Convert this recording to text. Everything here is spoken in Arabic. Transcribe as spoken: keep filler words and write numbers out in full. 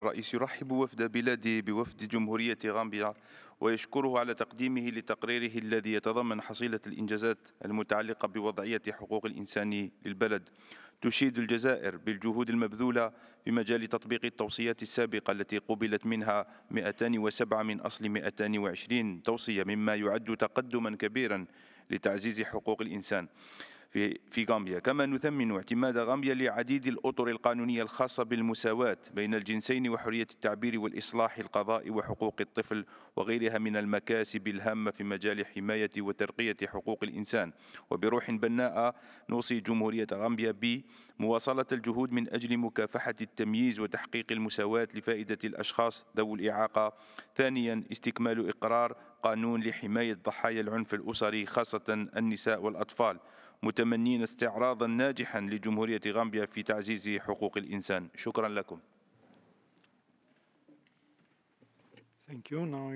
الرئيس يرحب وفد بلاده بوفد جمهورية غامبيا ويشكره على تقديمه لتقريره الذي يتضمن حصيلة الإنجازات المتعلقة بوضعية حقوق الإنسان للبلد. تشيد الجزائر بالجهود المبذولة في مجال تطبيق التوصيات السابقة التي قبلت منها مئتين وسبعة من أصل مئتين وعشرين توصية، مما يعد تقدما كبيرا لتعزيز حقوق الإنسان في في غامبيا. كما نثمن اعتماد غامبيا لعديد الأطر القانونية الخاصة بالمساواة بين الجنسين وحرية التعبير والإصلاح القضائي وحقوق الطفل وغيرها من المكاسب الهامة في مجال حماية وترقية حقوق الإنسان. وبروح بناءة نوصي جمهورية غامبيا بمواصلة الجهود من أجل مكافحة التمييز وتحقيق المساواة لفائدة الأشخاص ذوي الإعاقة. ثانيا، استكمال إقرار قانون لحماية ضحايا العنف الأسري خاصة النساء والأطفال، متمنين استعراضا ناجحا لجمهورية غامبيا في تعزيز حقوق الإنسان. شكرا لكم. Thank you. Now